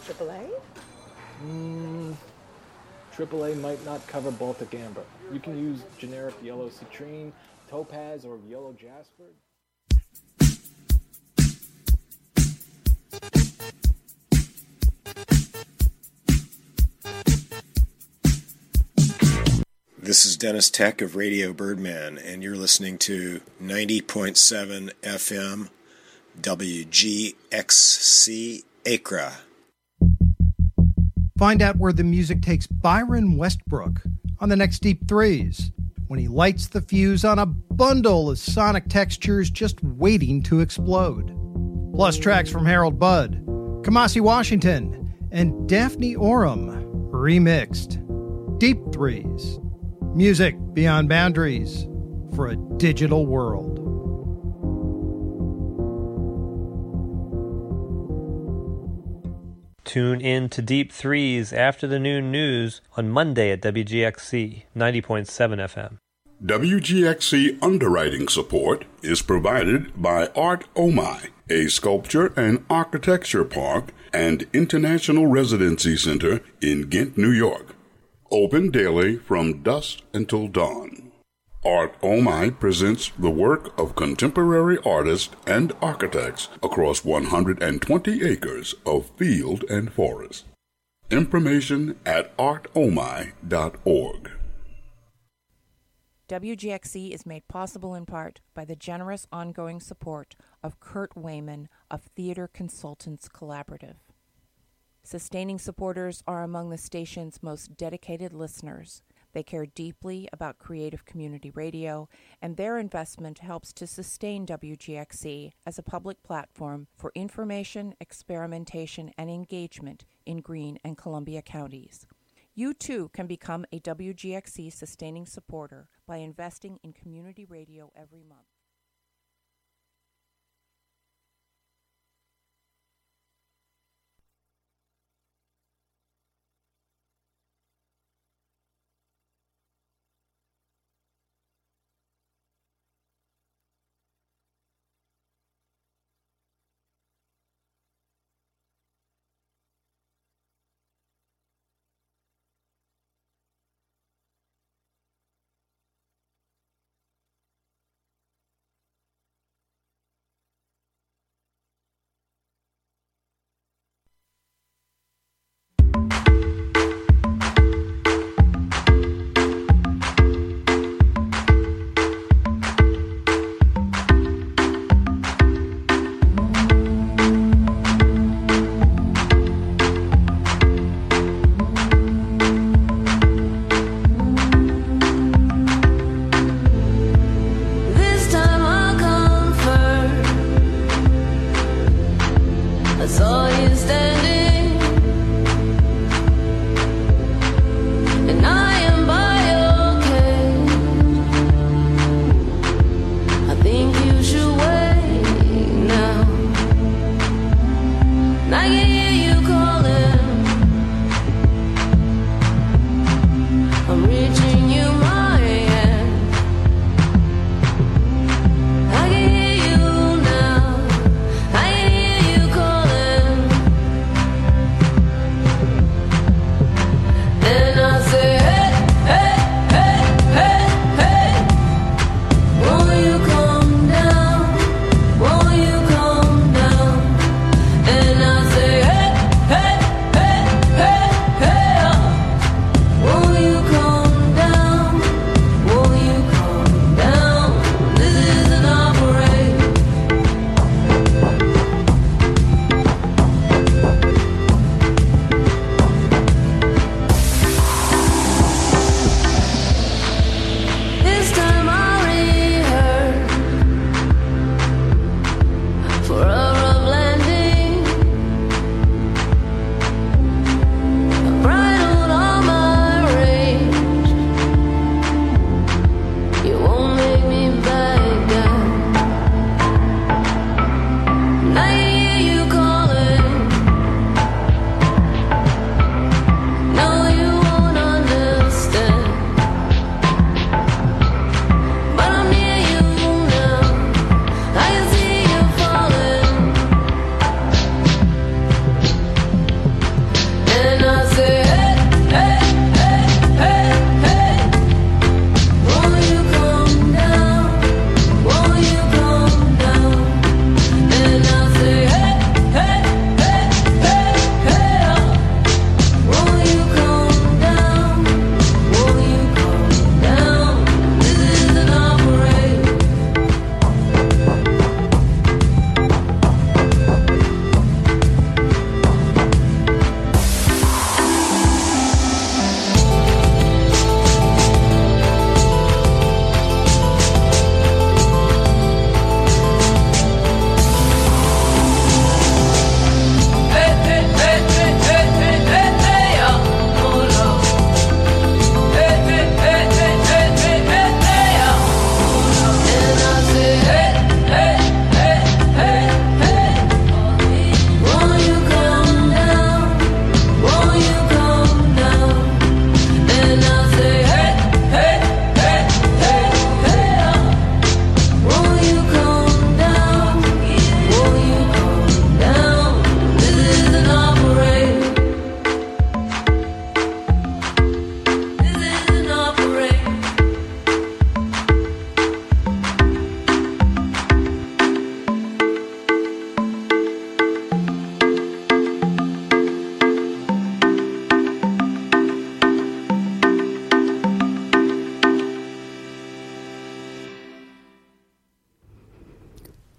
AAA? AAA might not cover Baltic Amber. You can use generic yellow citrine, topaz, or yellow jasper. This is Dennis Tech of Radio Birdman, and you're listening to 90.7 FM WGXC Accra. Find out where the music takes Byron Westbrook on the next Deep Threes, when he lights the fuse on a bundle of sonic textures just waiting to explode. Plus tracks from Harold Budd, Kamasi Washington, and Daphne Oram, remixed. Deep Threes. Music beyond boundaries for a digital world. Tune in to Deep Threes after the noon news on Monday at WGXC 90.7 FM. WGXC underwriting support is provided by Art Omai, a sculpture and architecture park and international residency center in Ghent, New York. Open daily from dusk until dawn. Art Omai presents the work of contemporary artists and architects across 120 acres of field and forest. Information at artomai.org. WGXC is made possible in part by the generous ongoing support of Kurt Wayman of Theater Consultants Collaborative. Sustaining supporters are among the station's most dedicated listeners. They care deeply about creative community radio, and their investment helps to sustain WGXC as a public platform for information, experimentation, and engagement in Greene and Columbia counties. You too can become a WGXC sustaining supporter by investing in community radio every month.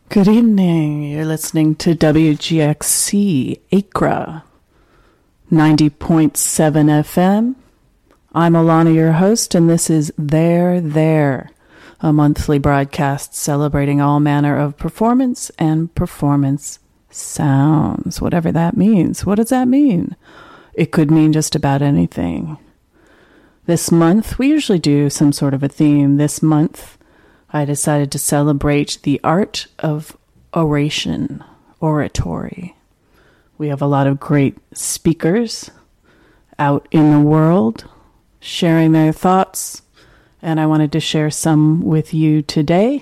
Good evening. You're listening to WGXC Acra 90.7 FM. I'm Alana, your host, and this is There, a monthly broadcast celebrating all manner of performance and performance sounds, whatever that means. What does that mean? It could mean just about anything. This month, we usually do some sort of a theme. This month, I decided to celebrate the art of oration, oratory. We have a lot of great speakers out in the world sharing their thoughts, and I wanted to share some with you today.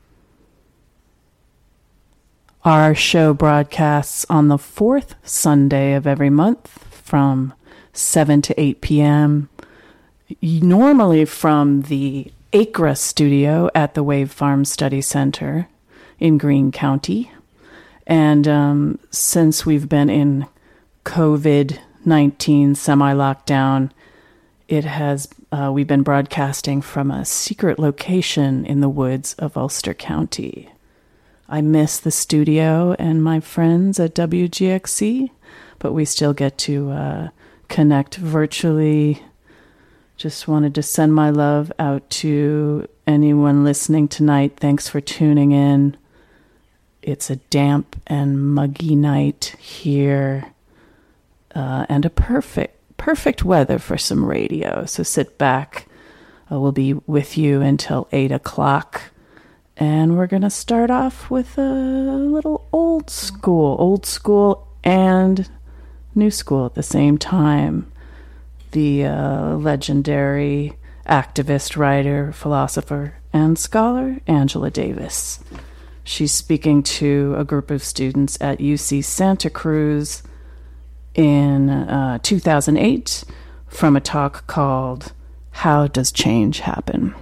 Our show broadcasts on the fourth Sunday of every month from 7 to 8 p.m., normally from the Acra studio at the Wave Farm Study Center in Greene County. And since we've been in COVID-19 semi-lockdown, we've been broadcasting from a secret location in the woods of Ulster County. I miss the studio and my friends at WGXC, but we still get to connect virtually. Just wanted to send my love out to anyone listening tonight. Thanks for tuning in. It's a damp and muggy night here, and a perfect weather for some radio. So sit back. We'll be with you until 8 o'clock. And we're going to start off with a little old school and new school at the same time. The legendary activist, writer, philosopher, and scholar, Angela Davis. She's speaking to a group of students at UC Santa Cruz in 2008 from a talk called How Does Change Happen?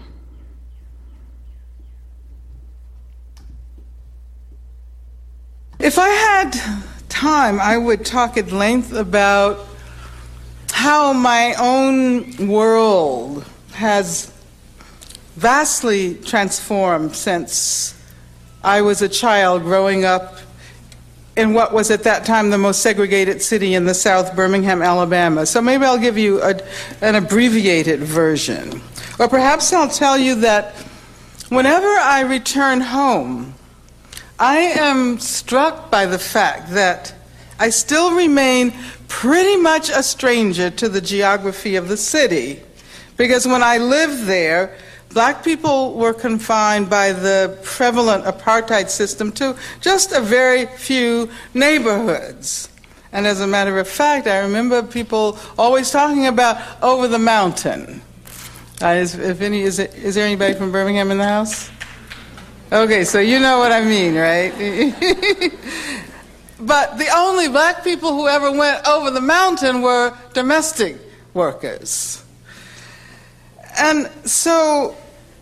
If I had time, I would talk at length about how my own world has vastly transformed since I was a child growing up in what was at that time the most segregated city in the South, Birmingham, Alabama. So maybe I'll give you an abbreviated version. Or perhaps I'll tell you that whenever I return home, I am struck by the fact that I still remain pretty much a stranger to the geography of the city, because when I lived there, black people were confined by the prevalent apartheid system to just a very few neighborhoods. And as a matter of fact, I remember people always talking about over the mountain. Is there anybody from Birmingham in the house? Okay, so you know what I mean, right? But the only black people who ever went over the mountain were domestic workers. And so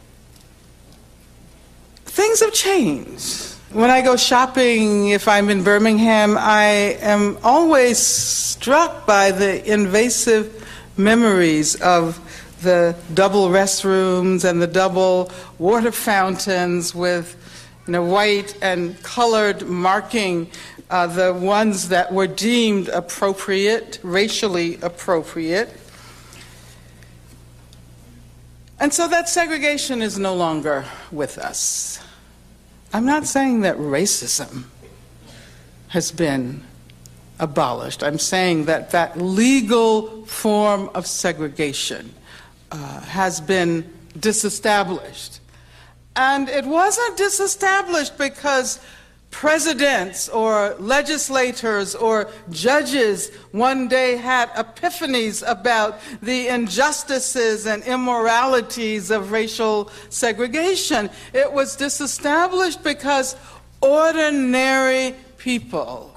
things have changed. When I go shopping, if I'm in Birmingham, I am always struck by the invasive memories of the double restrooms and the double water fountains with white and colored marking the ones that were deemed appropriate, racially appropriate. And so that segregation is no longer with us. I'm not saying that racism has been abolished. I'm saying that that legal form of segregation has been disestablished. And it wasn't disestablished because presidents or legislators or judges one day had epiphanies about the injustices and immoralities of racial segregation. It was disestablished because ordinary people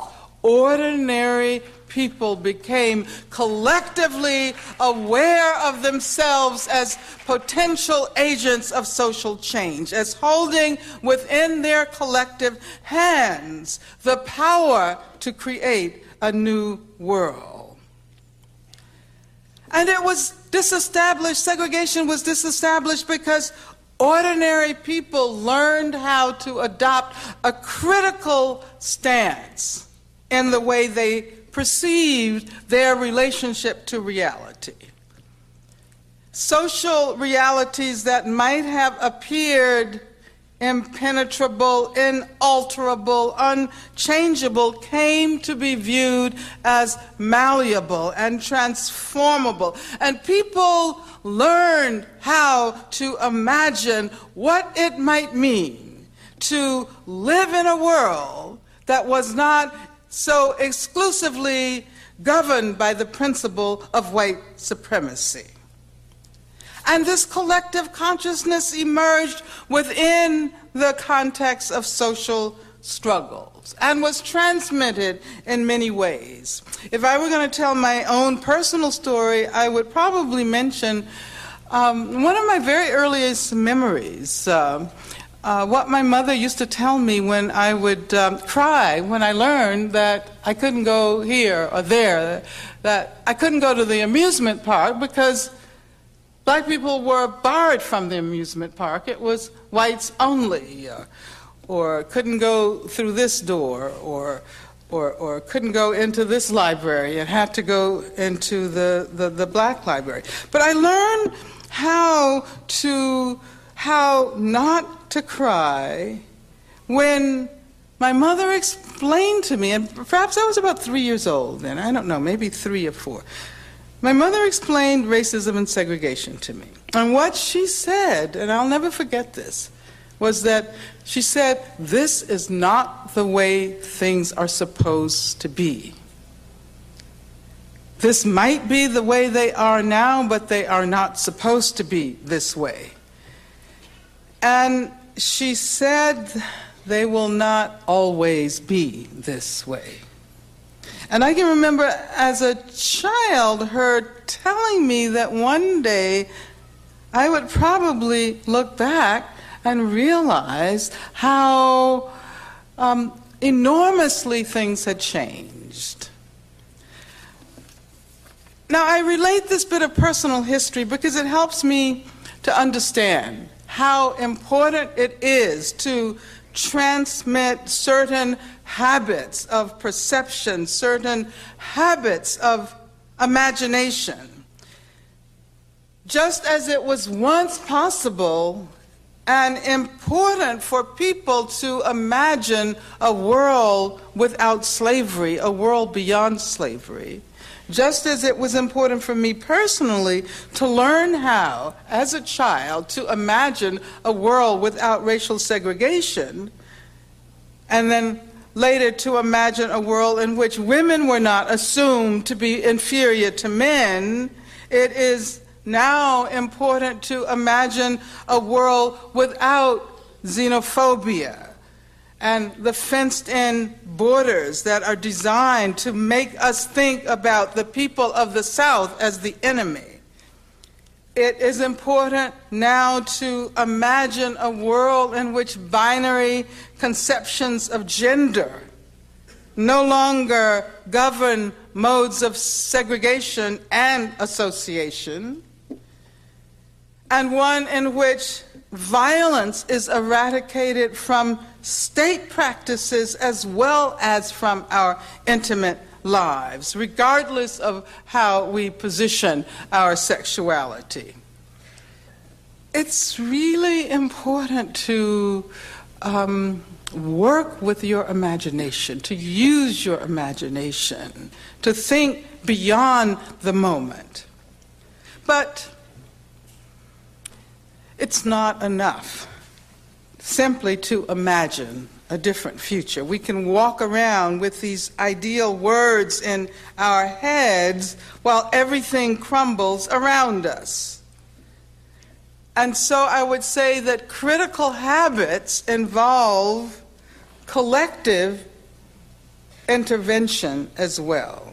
became collectively aware of themselves as potential agents of social change, as holding within their collective hands the power to create a new world. And it was disestablished, segregation was disestablished because ordinary people learned how to adopt a critical stance in the way they perceived their relationship to reality. Social realities that might have appeared impenetrable, inalterable, unchangeable, came to be viewed as malleable and transformable. And people learned how to imagine what it might mean to live in a world that was not so exclusively governed by the principle of white supremacy. And this collective consciousness emerged within the context of social struggles and was transmitted in many ways. If I were going to tell my own personal story, I would probably mention one of my very earliest memories, what my mother used to tell me when I would cry when I learned that I couldn't go here or there, that I couldn't go to the amusement park because black people were barred from the amusement park. It was whites only, or couldn't go through this door, or couldn't go into this library and had to go into the black library. But I learned how not to cry when my mother explained to me, and perhaps I was about 3 years old then, I don't know, maybe 3 or 4. My mother explained racism and segregation to me. And what she said, and I'll never forget this, was that she said, this is not the way things are supposed to be. This might be the way they are now, but they are not supposed to be this way. And she said, they will not always be this way. And I can remember as a child her telling me that one day I would probably look back and realize how enormously things had changed. Now, I relate this bit of personal history because it helps me to understand how important it is to transmit certain habits of perception, certain habits of imagination. Just as it was once possible and important for people to imagine a world without slavery, a world beyond slavery, just as it was important for me personally to learn how, as a child, to imagine a world without racial segregation, and then later to imagine a world in which women were not assumed to be inferior to men, it is now important to imagine a world without xenophobia and the fenced-in borders that are designed to make us think about the people of the South as the enemy. It is important now to imagine a world in which binary conceptions of gender no longer govern modes of segregation and association, and one in which violence is eradicated from state practices as well as from our intimate lives, regardless of how we position our sexuality. It's really important to work with your imagination, to use your imagination, to think beyond the moment. But it's not enough simply to imagine a different future. We can walk around with these ideal words in our heads while everything crumbles around us. And so I would say that critical habits involve collective intervention as well.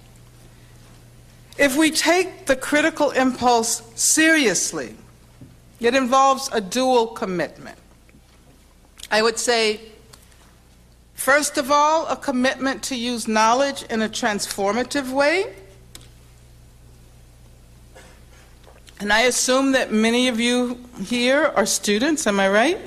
If we take the critical impulse seriously, it involves a dual commitment. I would say, first of all, a commitment to use knowledge in a transformative way. And I assume that many of you here are students, am I right?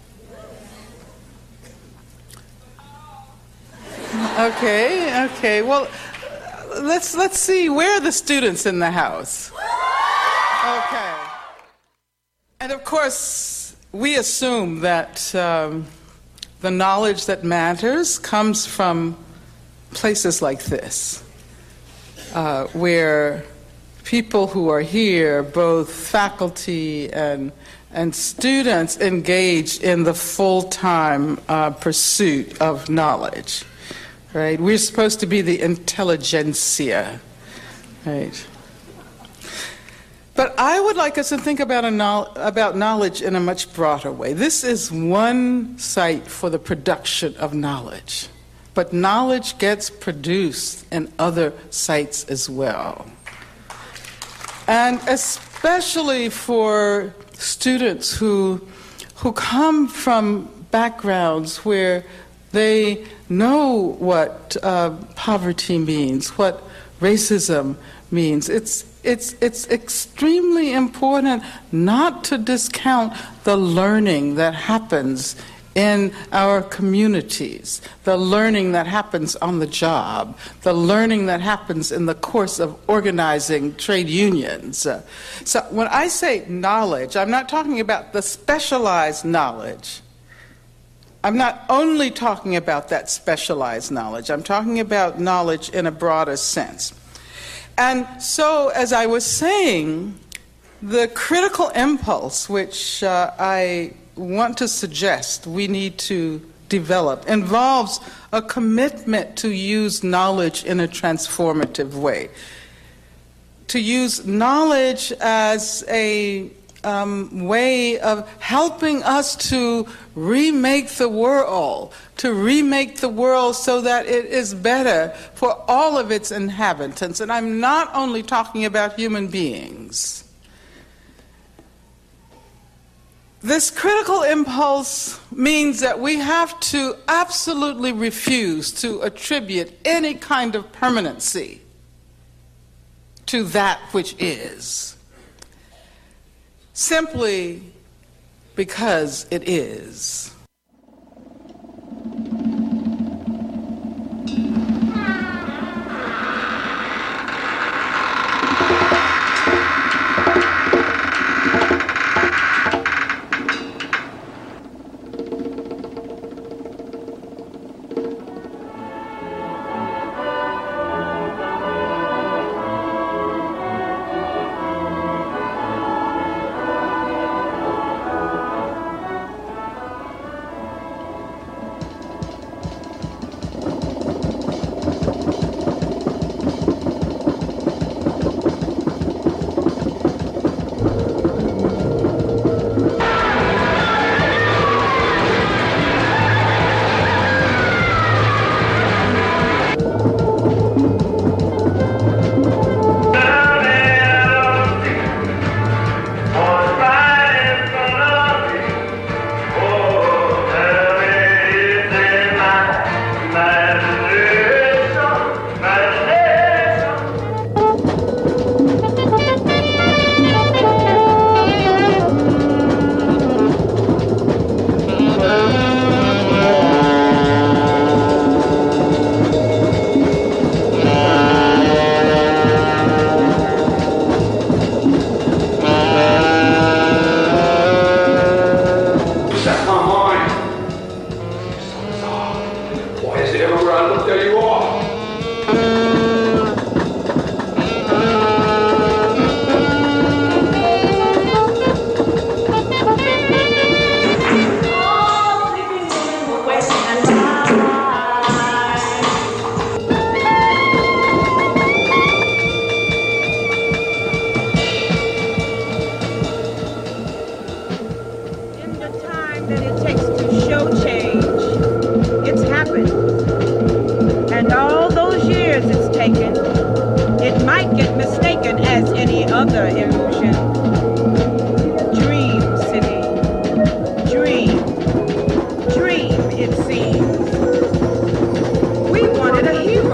Okay. Well, let's see, where are the students in the house? Okay. And of course, we assume that the knowledge that matters comes from places like this, where people who are here, both faculty and students, engage in the full-time pursuit of knowledge. Right? We're supposed to be the intelligentsia, right? But I would like us to think about knowledge in a much broader way. This is one site for the production of knowledge, but knowledge gets produced in other sites as well. And especially for students who come from backgrounds where they know what poverty means, what racism means. It's extremely important not to discount the learning that happens in our communities, the learning that happens on the job, the learning that happens in the course of organizing trade unions. So when I say knowledge, I'm not talking about the specialized knowledge. I'm not only talking about that specialized knowledge. I'm talking about knowledge in a broader sense. And so, as I was saying, the critical impulse which I want to suggest we need to develop involves a commitment to use knowledge in a transformative way. To use knowledge as a way of helping us to remake the world so that it is better for all of its inhabitants. And I'm not only talking about human beings. This critical impulse means that we have to absolutely refuse to attribute any kind of permanency to that which is, simply because it is.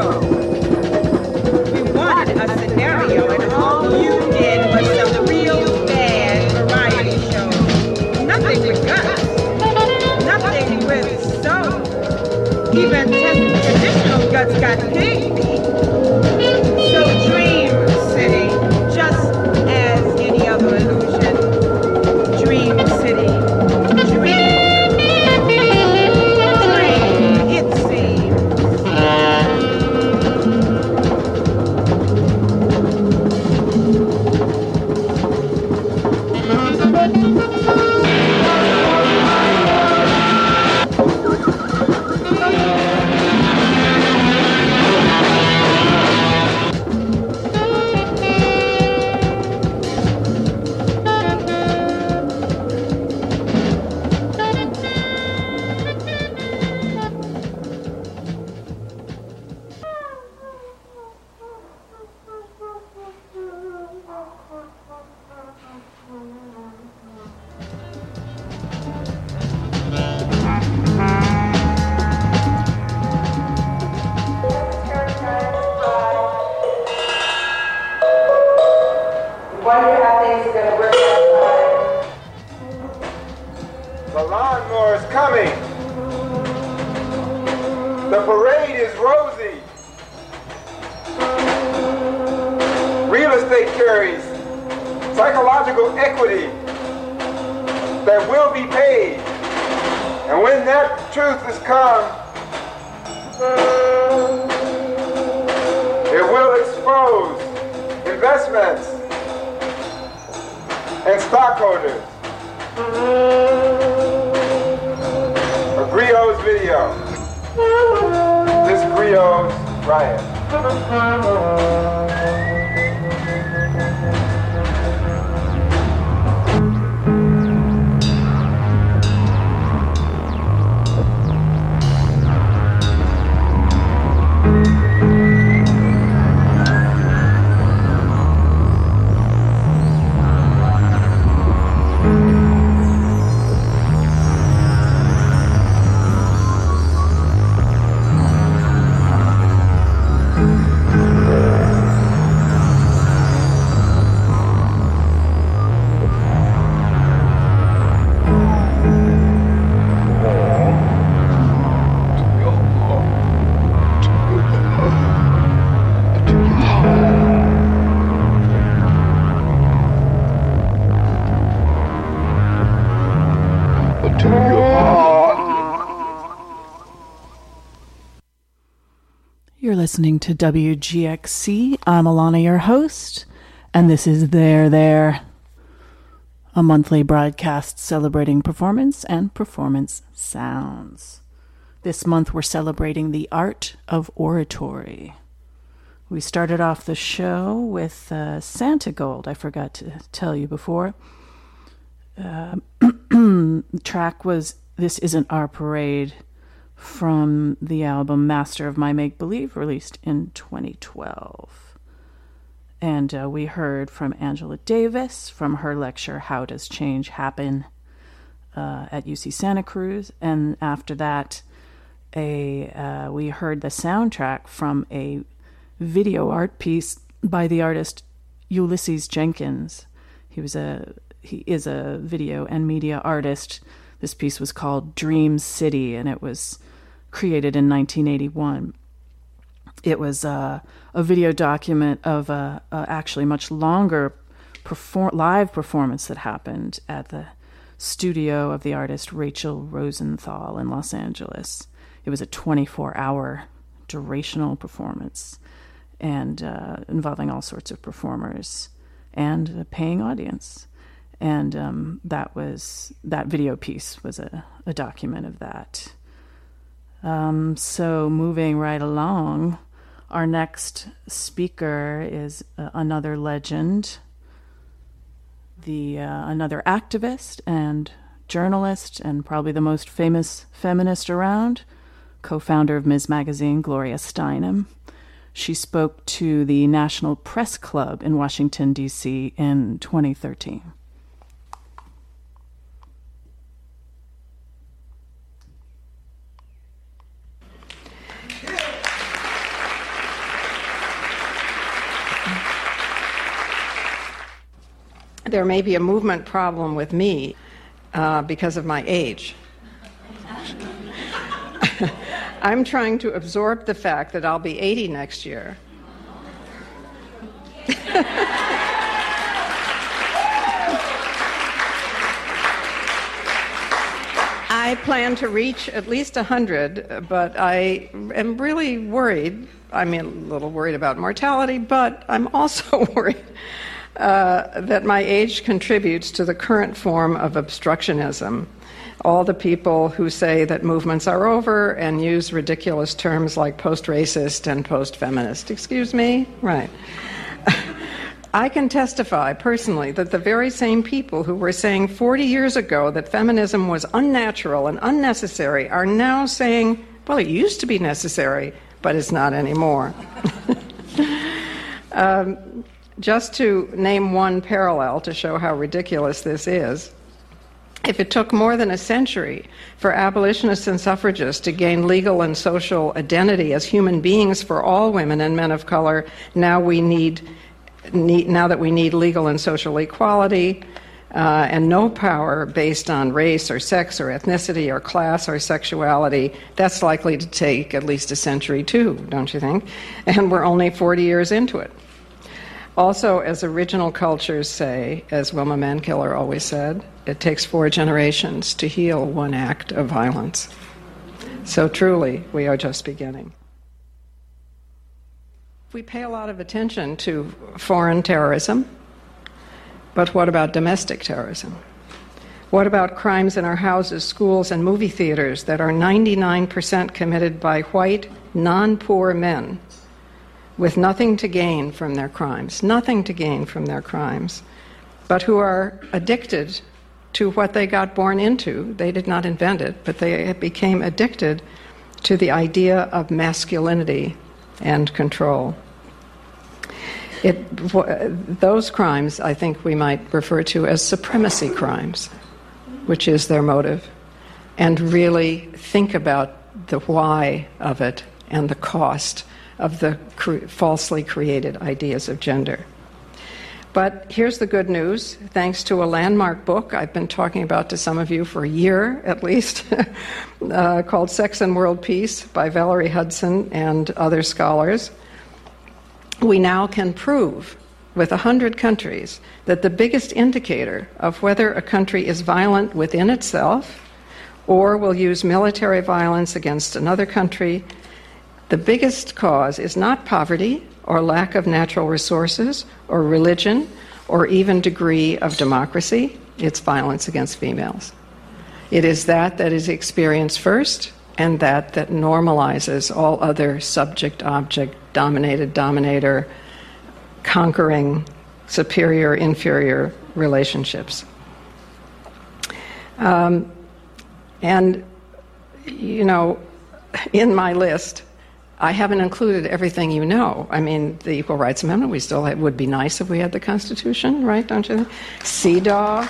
We wanted a scenario, and all you did was sell the real The lawnmower's coming. The parade is rosy. Real estate carries psychological equity that will be paid. And when that truth has come, it will expose investments and stockholders. A Griot's video. This Griot's riot. You're listening to WGXC. I'm Alana, your host, and this is There, a monthly broadcast celebrating performance and performance sounds. This month we're celebrating the art of oratory. We started off the show with Santa Gold, I forgot to tell you before. The track was This Isn't Our Parade, from the album Master of My Make-Believe, released in 2012. And we heard from Angela Davis from her lecture, How Does Change Happen, at UC Santa Cruz. And after that, we heard the soundtrack from a video art piece by the artist Ulysses Jenkins. He is a video and media artist. This piece was called Dream City, and it was created in 1981. It was a video document of a actually much longer live performance that happened at the studio of the artist Rachel Rosenthal in Los Angeles. It was a 24-hour durational performance, and involving all sorts of performers and a paying audience. And that video piece was a document of that. So moving right along, our next speaker is another legend, another activist and journalist, and probably the most famous feminist around, co-founder of Ms. Magazine, Gloria Steinem. She spoke to the National Press Club in Washington, D.C. in 2013. There may be a movement problem with me because of my age. I'm trying to absorb the fact that I'll be 80 next year. I plan to reach at least 100, but I am really worried. I'm a little worried about mortality, but I'm also worried that my age contributes to the current form of obstructionism. All the people who say that movements are over and use ridiculous terms like post-racist and post-feminist. Excuse me? Right. I can testify personally that the very same people who were saying 40 years ago that feminism was unnatural and unnecessary are now saying, well, it used to be necessary, but it's not anymore. Just to name one parallel to show how ridiculous this is, if it took more than a century for abolitionists and suffragists to gain legal and social identity as human beings for all women and men of color, now that we need legal and social equality, and no power based on race or sex or ethnicity or class or sexuality, that's likely to take at least a century too, don't you think? And we're only 40 years into it. Also, as original cultures say, as Wilma Mankiller always said, it takes 4 generations to heal one act of violence. So truly, we are just beginning. We pay a lot of attention to foreign terrorism, but what about domestic terrorism? What about crimes in our houses, schools, and movie theaters that are 99% committed by white, non-poor men with nothing to gain from their crimes, but who are addicted to what they got born into? They did not invent it, but they became addicted to the idea of masculinity and control. Those crimes, I think we might refer to as supremacy crimes, which is their motive, and really think about the why of it and the cost of the falsely created ideas of gender. But here's the good news. Thanks to a landmark book I've been talking about to some of you for a year at least, called Sex and World Peace by Valerie Hudson and other scholars, we now can prove with 100 countries that the biggest indicator of whether a country is violent within itself or will use military violence against another country, the biggest cause is not poverty or lack of natural resources or religion or even degree of democracy. It's violence against females. It is that is experienced first, and that normalizes all other subject-object, dominated-dominator, conquering, superior-inferior relationships. And, you know, in my list, I haven't included everything you know. I mean, the Equal Rights Amendment, we still would be nice if we had the Constitution, right, don't you think? CEDAW.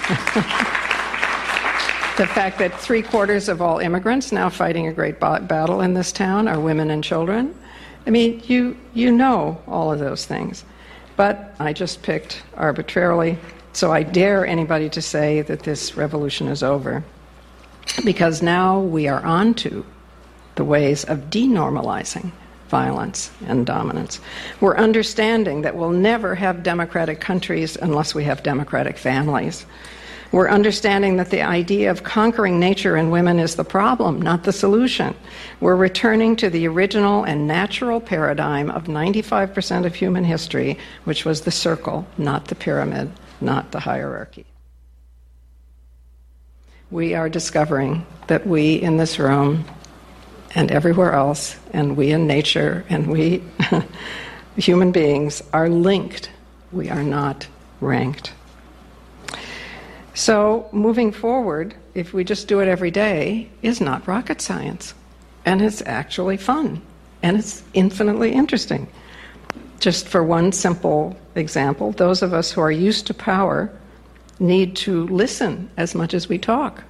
The fact that 3/4 of all immigrants now fighting a great battle in this town are women and children. I mean, you know all of those things. But I just picked arbitrarily, so I dare anybody to say that this revolution is over. Because now we are on to the ways of denormalizing violence and dominance. We're understanding that we'll never have democratic countries unless we have democratic families. We're understanding that the idea of conquering nature and women is the problem, not the solution. We're returning to the original and natural paradigm of 95% of human history, which was the circle, not the pyramid, not the hierarchy. We are discovering that we in this room and everywhere else, and we in nature, and we human beings are linked. We are not ranked. So moving forward, if we just do it every day, is not rocket science. And it's actually fun. And it's infinitely interesting. Just for one simple example, those of us who are used to power need to listen as much as we talk.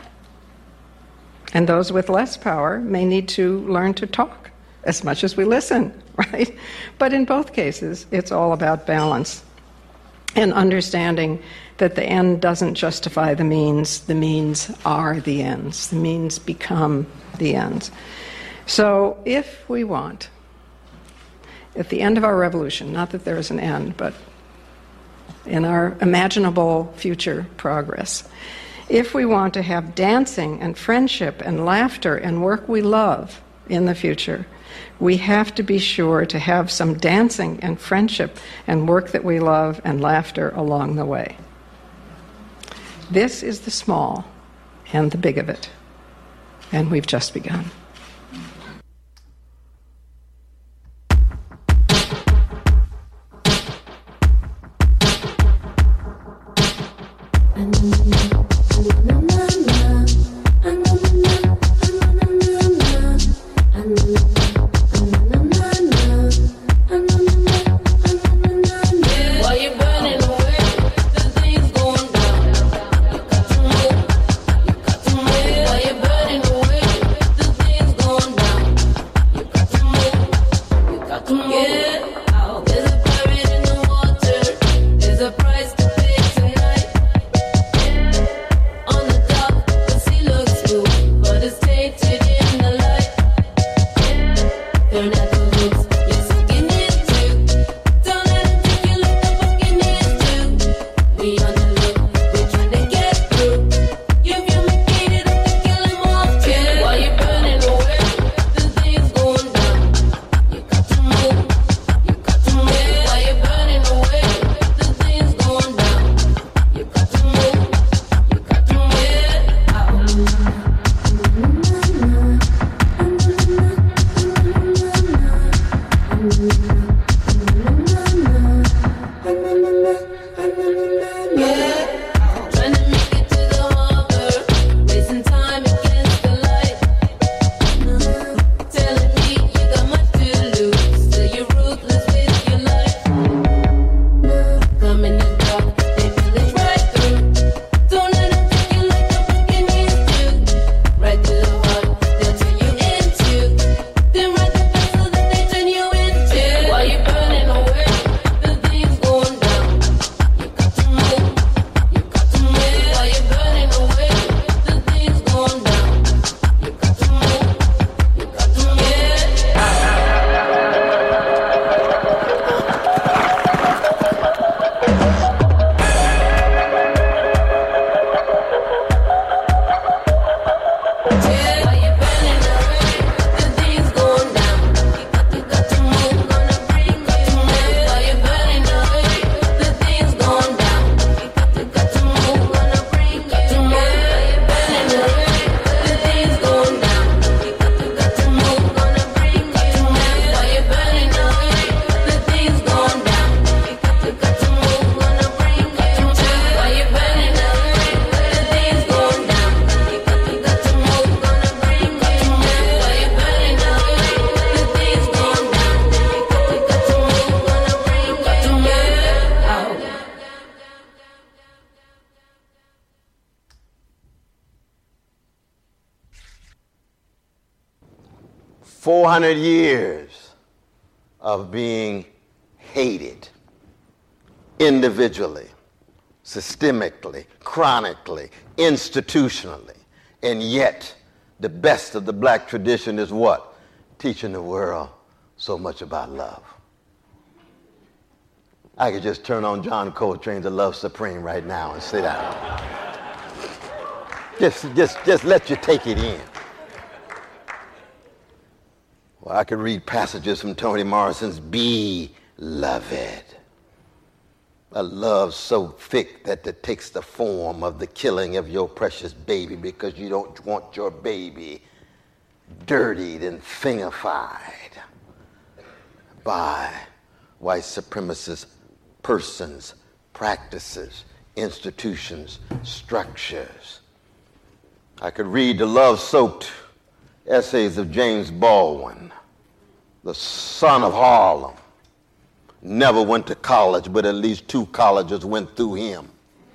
And those with less power may need to learn to talk as much as we listen, right? But in both cases, it's all about balance and understanding that the end doesn't justify the means are the ends, the means become the ends. So if we want, at the end of our revolution, not that there is an end, but in our imaginable future progress, if we want to have dancing and friendship and laughter and work we love in the future, we have to be sure to have some dancing and friendship and work that we love and laughter along the way. This is the small and the big of it, and we've just begun. While you're burning away, the things 400 years of being hated individually, systemically, chronically, institutionally. And yet, the best of the black tradition is what? Teaching the world so much about love. I could just turn on John Coltrane's Love Supreme right now and sit down. Just let you take it in. Well, I could read passages from Toni Morrison's Beloved. A love so thick that it takes the form of the killing of your precious baby because you don't want your baby dirtied and thingified by white supremacist persons, practices, institutions, structures. I could read the love-soaked essays of James Baldwin, the son of Harlem. Never went to college, but at least 2 colleges went through him.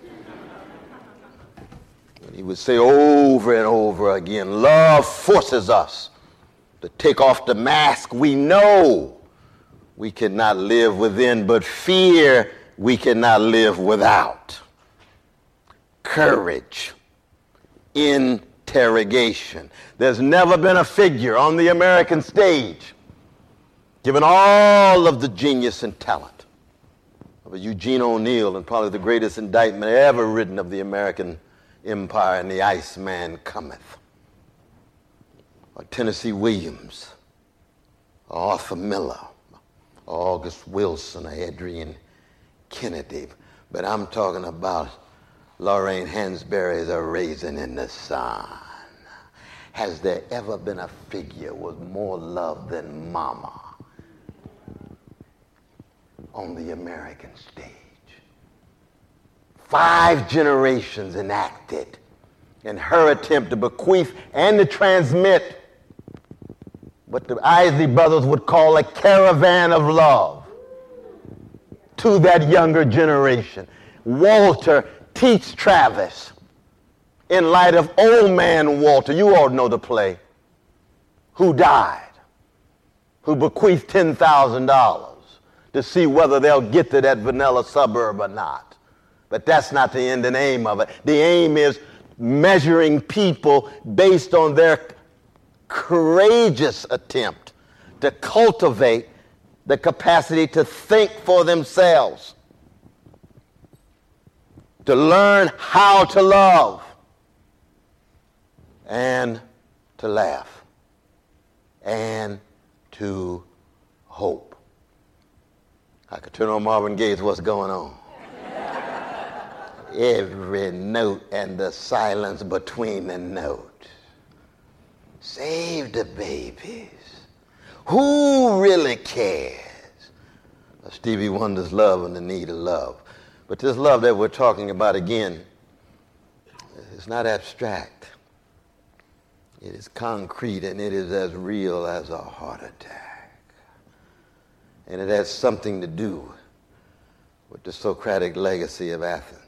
And he would say over and over again, love forces us to take off the mask we know we cannot live within, but fear we cannot live without. Courage, interrogation. There's never been a figure on the American stage, given all of the genius and talent of a Eugene O'Neill, and probably the greatest indictment ever written of the American empire, and the Iceman Cometh, or Tennessee Williams, or Arthur Miller, or August Wilson, or Adrian Kennedy. But I'm talking about Lorraine Hansberry's A Raisin in the Sun. Has there ever been a figure with more love than Mama on the American stage? 5 generations enacted in her attempt to bequeath and to transmit what the Isley Brothers would call a caravan of love to that younger generation. Walter teach Travis in light of old man Walter, you all know the play, who died, who bequeathed $10,000 to see whether they'll get to that vanilla suburb or not. But that's not the end and aim of it. The aim is measuring people based on their courageous attempt to cultivate the capacity to think for themselves, to learn how to love and to laugh and to hope. I could turn on Marvin Gaye's What's Going On. Every note and the silence between the notes. Save the babies. Who really cares? Stevie Wonder's Love and the Need of Love. But this love that we're talking about again is not abstract. It is concrete, and it is as real as a heart attack. And it has something to do with the Socratic legacy of Athens.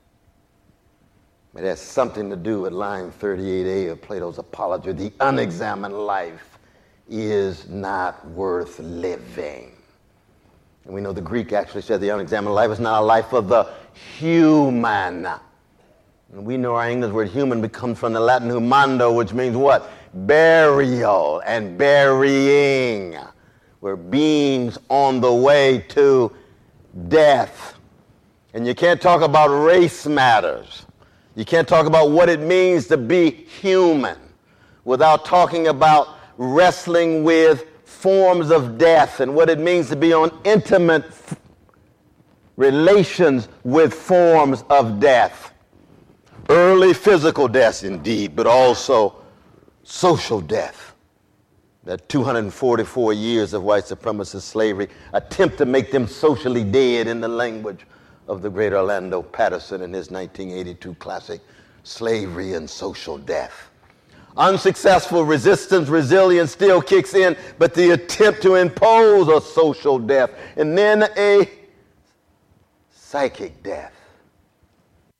It has something to do with line 38A of Plato's Apology. The unexamined life is not worth living. And we know the Greek actually said the unexamined life is not a life of the human. And we know our English word human comes from the Latin humando, which means what? Burial and burying. We're beings on the way to death. And you can't talk about race matters. You can't talk about what it means to be human without talking about wrestling with forms of death and what it means to be on intimate relations with forms of death. Early physical deaths indeed, but also social death. That 244 years of white supremacist slavery attempt to make them socially dead in the language of the great Orlando Patterson in his 1982 classic, Slavery and Social Death. Unsuccessful resistance, resilience still kicks in, but the attempt to impose a social death and then a psychic death.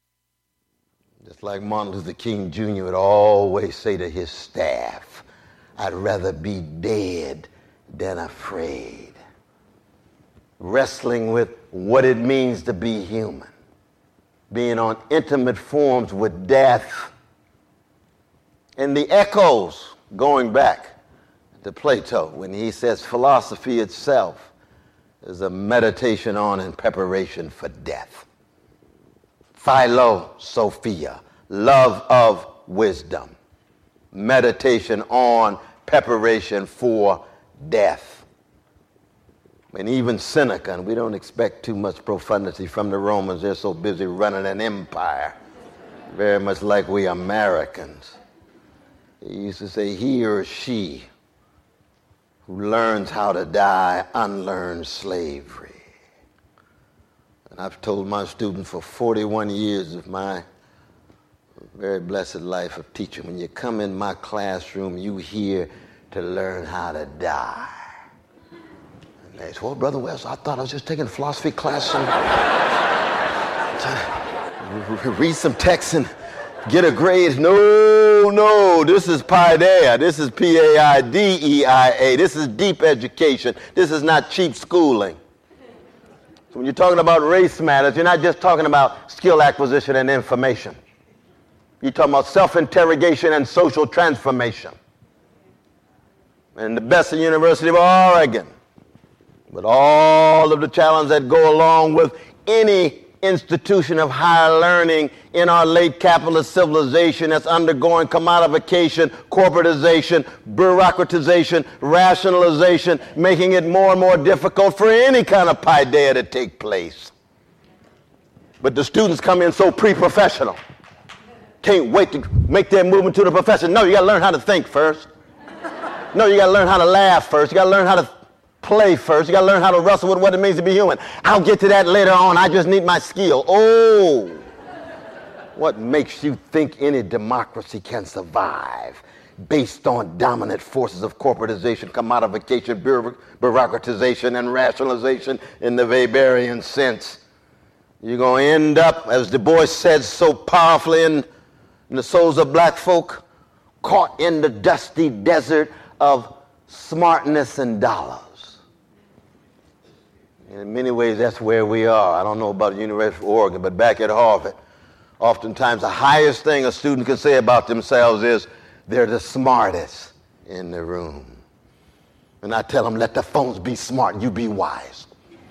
Just like Martin Luther King Jr. would always say to his staff, I'd rather be dead than afraid. Wrestling with what it means to be human. Being on intimate forms with death. And the echoes going back to Plato when he says philosophy itself is a meditation on and preparation for death. Philosophia, love of wisdom. Meditation on preparation for death. And even Seneca, and we don't expect too much profundity from the Romans, they're so busy running an empire, very much like we Americans. He used to say, he or she who learns how to die unlearns slavery. And I've told my students for 41 years of my very blessed life of teaching, when you come in my classroom, you here to learn how to die. And they say, well, Brother West, I thought I was just taking a philosophy class and read some texts and get a grade. No, this is paideia. This is P-A-I-D-E-I-A. This is deep education. This is not cheap schooling. So when you're talking about race matters, you're not just talking about skill acquisition and information. You're talking about self-interrogation and social transformation. And the best University of Oregon, with all of the challenges that go along with any institution of higher learning in our late capitalist civilization that's undergoing commodification, corporatization, bureaucratization, rationalization, making it more and more difficult for any kind of paideia to take place. But the students come in so pre-professional. Can't wait to make their movement to the profession. No, you got to learn how to think first. No, you got to learn how to laugh first. You got to learn how to play first. You got to learn how to wrestle with what it means to be human. I'll get to that later on. I just need my skill. Oh, what makes you think any democracy can survive based on dominant forces of corporatization, commodification, bureaucratization, and rationalization in the Weberian sense? You're going to end up, as Du Bois said so powerfully in the souls of black folk, caught in the dusty desert of smartness and dollars. And in many ways, that's where we are. I don't know about the University of Oregon, but back at Harvard, oftentimes the highest thing a student can say about themselves is they're the smartest in the room. And I tell them, let the phones be smart and you be wise.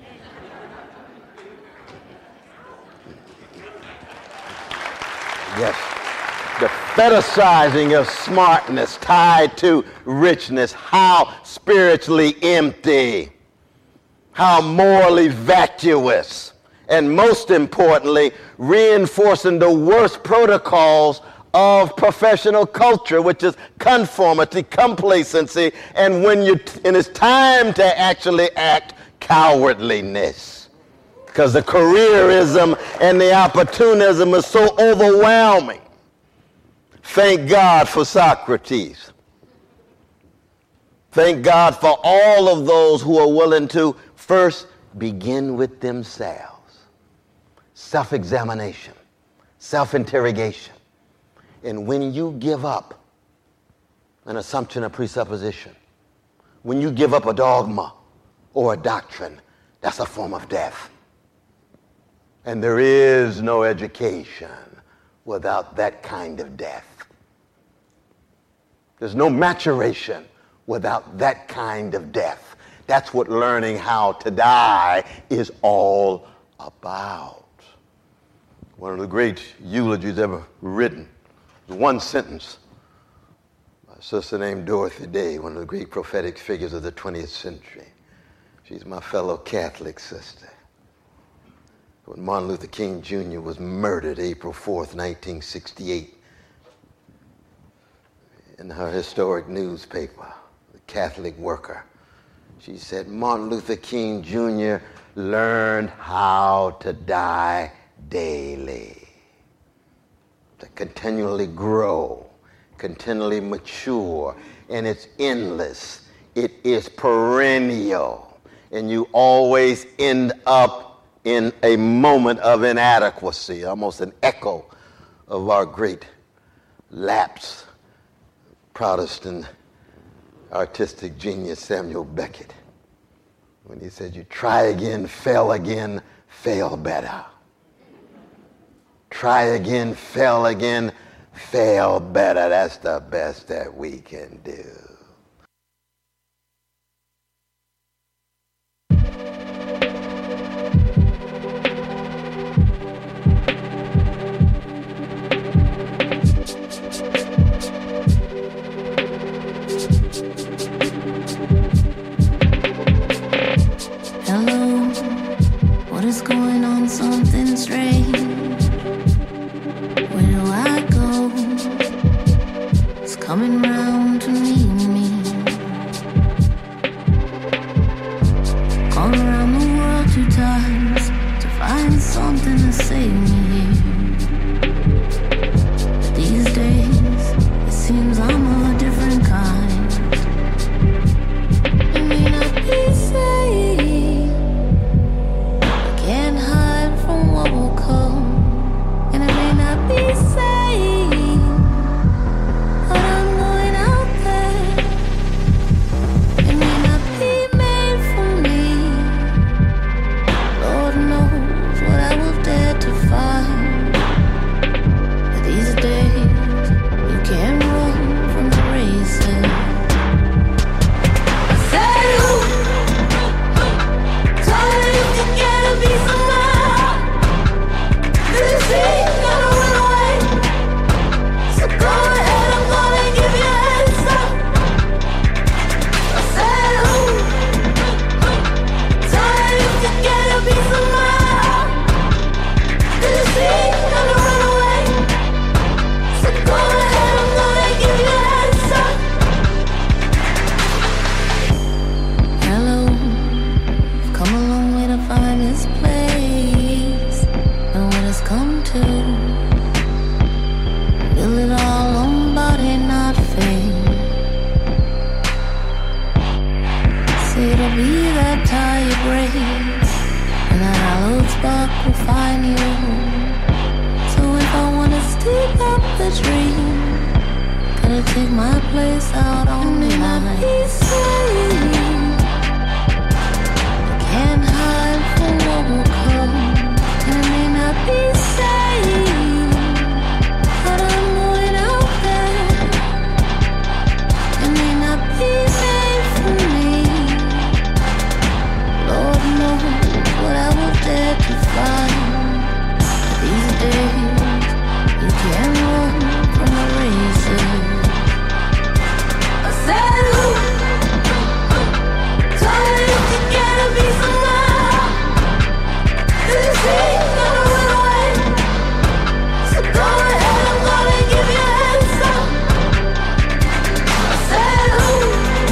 Yes. The fetishizing of smartness tied to richness, how spiritually empty, how morally vacuous, and most importantly, reinforcing the worst protocols of professional culture, which is conformity, complacency, and when it's time to actually act, cowardliness. Because the careerism and the opportunism is so overwhelming. Thank God for Socrates. Thank God for all of those who are willing to first begin with themselves. Self-examination, self-interrogation. And when you give up an assumption or presupposition, when you give up a dogma or a doctrine, that's a form of death. And there is no education without that kind of death. There's no maturation without that kind of death. That's what learning how to die is all about. One of the great eulogies ever written was one sentence by a sister named Dorothy Day, one of the great prophetic figures of the 20th century. She's my fellow Catholic sister. When Martin Luther King Jr. was murdered April 4th, 1968, in her historic newspaper, The Catholic Worker, she said, Martin Luther King Jr. learned how to die daily, to continually grow, continually mature, and it's endless. It is perennial, and you always end up in a moment of inadequacy, almost an echo of our great lapsed Protestant artistic genius Samuel Beckett when he said, you try again, fail better. Try again, fail better. That's the best that we can do. Hello, what is going on? Something strange. Where do I go? It's coming round to meet me. Gone around the world 2 times to find something to save me. But these days, it seems I'm of a different kind. It may not be safe. I can't hide from what will come. And it may not be safe, but I'm going out there. It may not be made for me. Lord knows what I will dare to find. But these days, you can't run from the races. I said, ooh, told you you gotta be somewhere. This ain't gonna run away. So go ahead, I'm gonna give you an answer. I said, ooh, told you you gotta be somewhere. This ain't gonna run away. So go ahead, I'm gonna give you an answer. Hello, I've come a long way to find this place and what it's come to. Build it all on body, not faith. Say it'll be that tired breaks, and that hallowed spark will find you. So if I wanna stick up the dream, gotta take my place out on the line. I can't hide from what will come, and it may not be safe, but I'm going out there. It may not be made for me. Lord knows what I will dare to find. These days, you can't run from the races. I said, ooh, told you you gotta be somewhere. This ain't gonna run away. So go ahead, I'm gonna give you an answer. I said, ooh,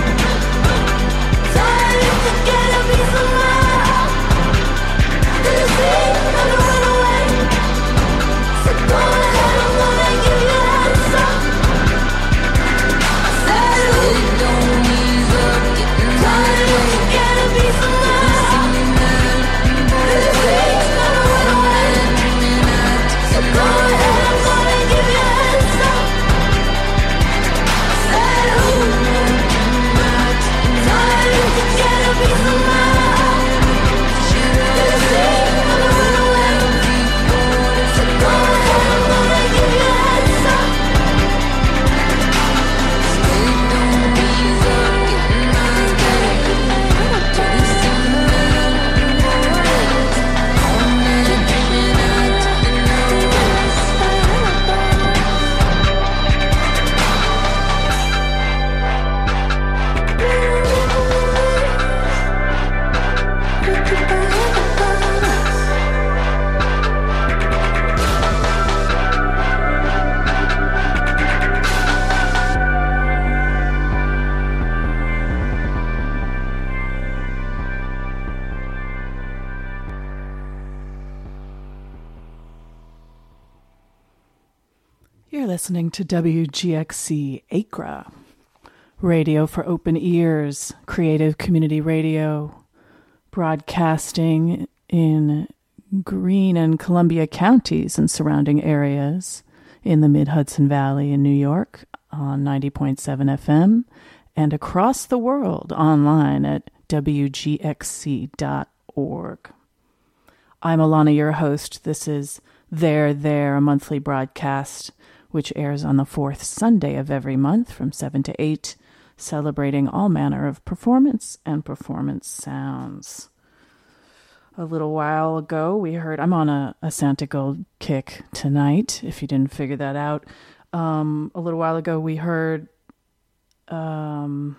told you you gotta be somewhere. This ain't gonna run away. So go ahead, I'm gonna give you an answer. I said, ooh, don't ease up, told you you gotta be somewhere. This ain't gonna run away. So go ahead, I'm gonna give you an answer. I said, ooh, told you you gotta be somewhere. This ain't gonna run away. So go ahead, I'm gonna give you an answer. Don't ease up, getting my day. You're listening to WGXC Acra, radio for open ears, creative community radio, broadcasting in Greene and Columbia counties and surrounding areas in the Mid-Hudson Valley in New York on 90.7 FM and across the world online at wgxc.org. I'm Alana, your host. This is There, a monthly broadcast which airs on the fourth Sunday of every month from 7 to 8, celebrating all manner of performance and performance sounds. A little while ago, we heard, I'm on a Santa Gold kick tonight, if you didn't figure that out. A little while ago, we heard Pirate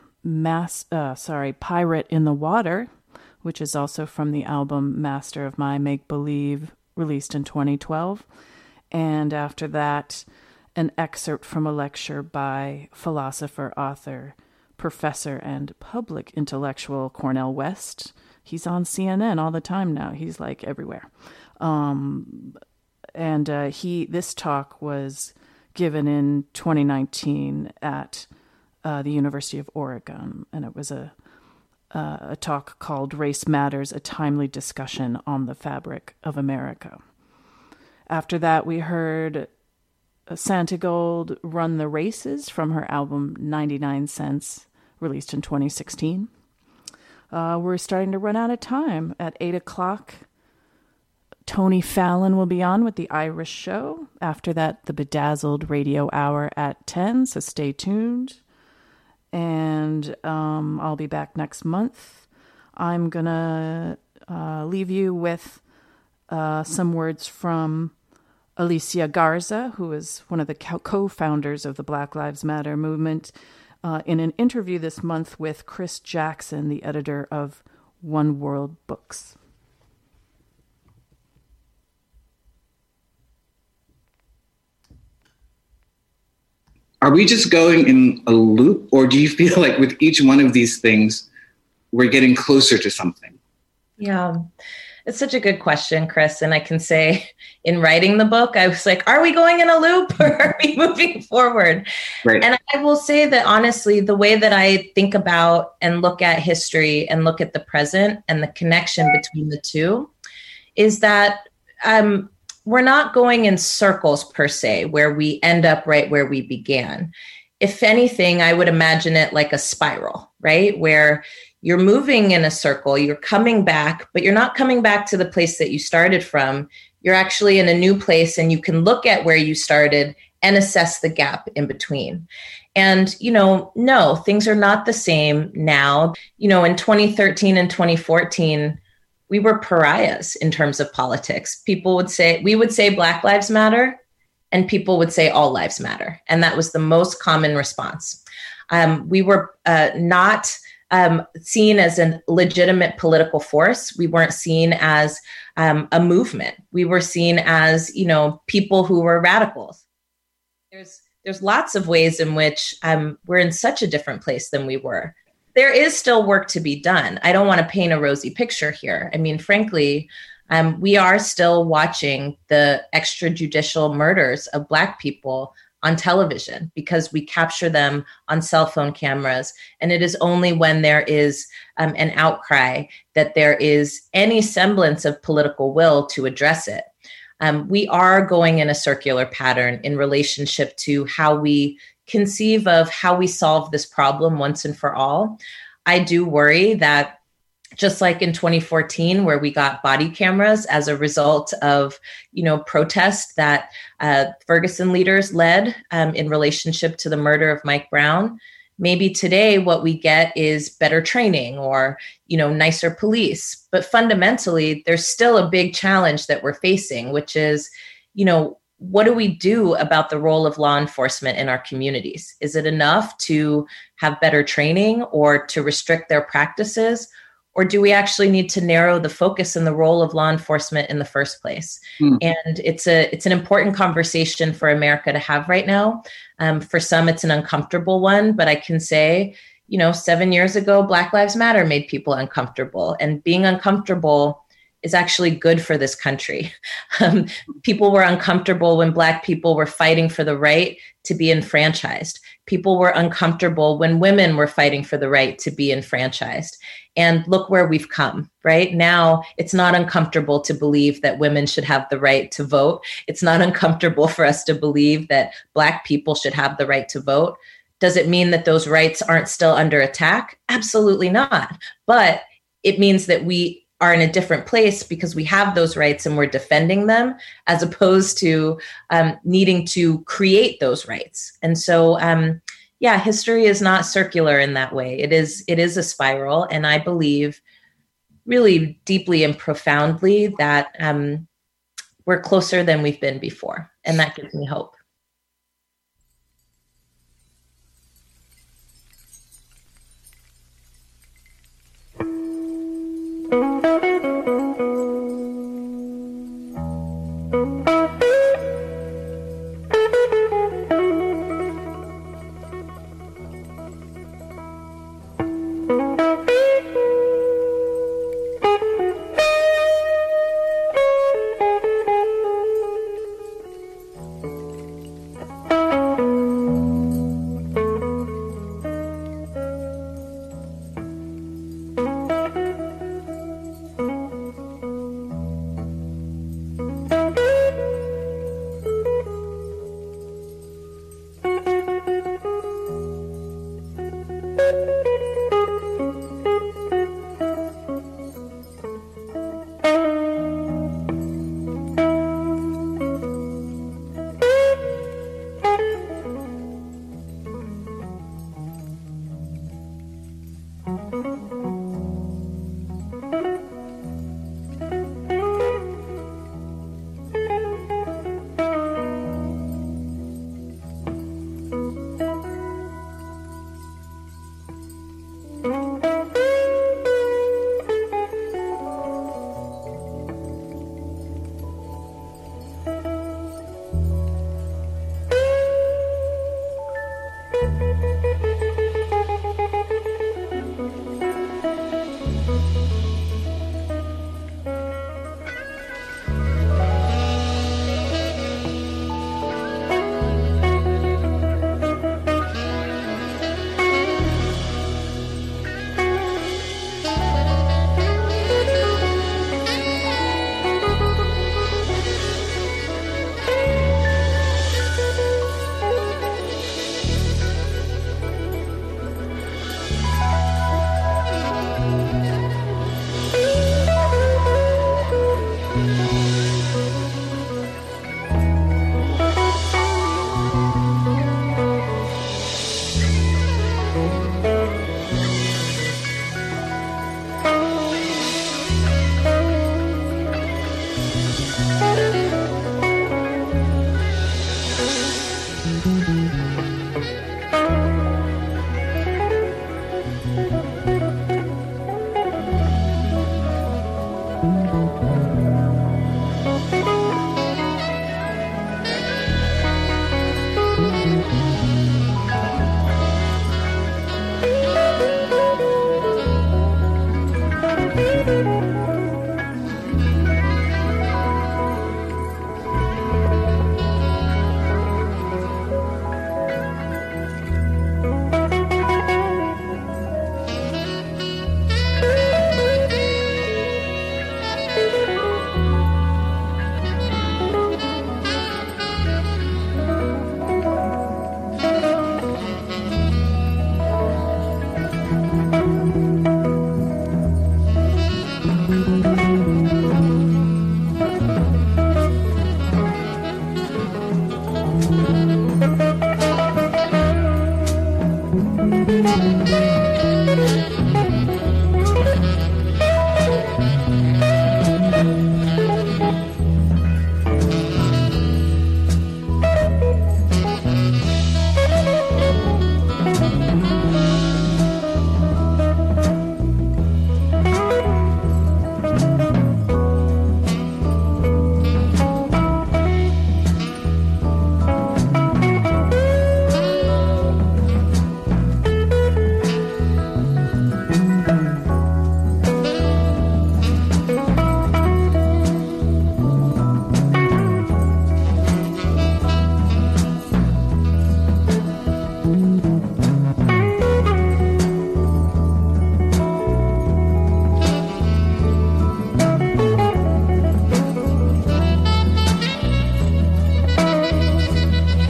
in the Water, which is also from the album Master of My Make-Believe, released in 2012. And after that, an excerpt from a lecture by philosopher, author, professor, and public intellectual Cornel West. He's on CNN all the time now. He's like everywhere. This talk was given in 2019 at the University of Oregon, and it was a talk called Race Matters, a Timely Discussion on the Fabric of America. After that, we heard Santa Gold Run the Races from her album 99 Cents, released in 2016. We're starting to run out of time. At 8 o'clock, Tony Fallon will be on with The Irish Show. After that, the Bedazzled Radio Hour at 10, so stay tuned. And I'll be back next month. I'm going to leave you with some words from Alicia Garza, who is one of the co-founders of the Black Lives Matter movement, in an interview this month with Chris Jackson, the editor of One World Books. Are we just going in a loop, or do you feel like with each one of these things, we're getting closer to something? Yeah, it's such a good question, Chris. And I can say in writing the book, I was like, are we going in a loop or are we moving forward? Right. And I will say that honestly, the way that I think about and look at history and look at the present and the connection between the two is that we're not going in circles per se, where we end up right where we began. If anything, I would imagine it like a spiral, right? Where you're moving in a circle, you're coming back, but you're not coming back to the place that you started from. You're actually in a new place, and you can look at where you started and assess the gap in between. And, no, things are not the same now. In 2013 and 2014, we were pariahs in terms of politics. We would say Black Lives Matter, and people would say all lives matter. And that was the most common response. We were not seen as a legitimate political force. We weren't seen as a movement. We were seen as, people who were radicals. There's lots of ways in which we're in such a different place than we were. There is still work to be done. I don't want to paint a rosy picture here. I mean, frankly, we are still watching the extrajudicial murders of Black people on television because we capture them on cell phone cameras. And it is only when there is an outcry that there is any semblance of political will to address it. We are going in a circular pattern in relationship to how we conceive of how we solve this problem once and for all. I do worry that just like in 2014, where we got body cameras as a result of, protests that Ferguson leaders led in relationship to the murder of Mike Brown, maybe today what we get is better training or, nicer police. But fundamentally, there's still a big challenge that we're facing, which is, what do we do about the role of law enforcement in our communities? Is it enough to have better training or to restrict their practices? Or do we actually need to narrow the focus and the role of law enforcement in the first place? And it's an important conversation for America to have right now. For some, it's an uncomfortable one, but I can say, 7 years ago, Black Lives Matter made people uncomfortable, and being uncomfortable is actually good for this country. People were uncomfortable when Black people were fighting for the right to be enfranchised. People were uncomfortable when women were fighting for the right to be enfranchised. And look where we've come, right? Now, it's not uncomfortable to believe that women should have the right to vote. It's not uncomfortable for us to believe that Black people should have the right to vote. Does it mean that those rights aren't still under attack? Absolutely not. But it means that we are in a different place because we have those rights and we're defending them, as opposed to needing to create those rights. And so, history is not circular in that way. It is a spiral. And I believe really deeply and profoundly that we're closer than we've been before. And that gives me hope.